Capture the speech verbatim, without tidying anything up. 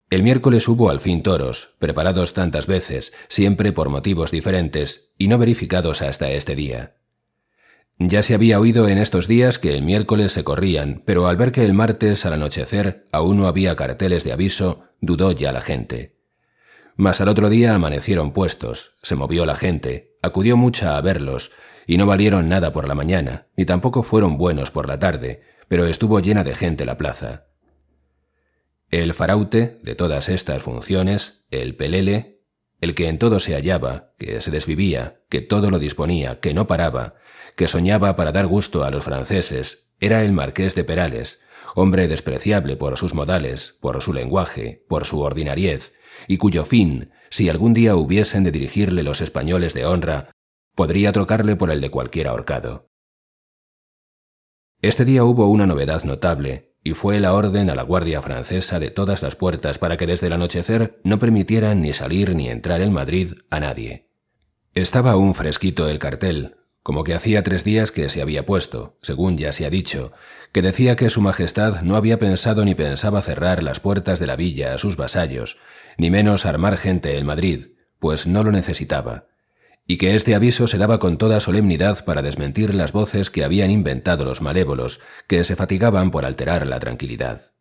El miércoles hubo al fin toros, preparados tantas veces, siempre por motivos diferentes, y no verificados hasta este día. Ya se había oído en estos días que el miércoles se corrían, pero al ver que el martes al anochecer aún no había carteles de aviso, dudó ya la gente. Mas al otro día amanecieron puestos, se movió la gente, acudió mucha a verlos, y no valieron nada por la mañana, ni tampoco fueron buenos por la tarde, pero estuvo llena de gente la plaza. El faraute de todas estas funciones, el pelele, el que en todo se hallaba, que se desvivía, que todo lo disponía, que no paraba, que soñaba para dar gusto a los franceses, era el marqués de Perales, hombre despreciable por sus modales, por su lenguaje, por su ordinariez, y cuyo fin, si algún día hubiesen de dirigirle los españoles de honra, podría trocarle por el de cualquier ahorcado. Este día hubo una novedad notable, y fue la orden a la guardia francesa de todas las puertas para que desde el anochecer no permitieran ni salir ni entrar en Madrid a nadie. Estaba aún fresquito el cartel, como que hacía tres días que se había puesto, según ya se ha dicho, que decía que su majestad no había pensado ni pensaba cerrar las puertas de la villa a sus vasallos, ni menos armar gente en Madrid, pues no lo necesitaba, y que este aviso se daba con toda solemnidad para desmentir las voces que habían inventado los malévolos, que se fatigaban por alterar la tranquilidad.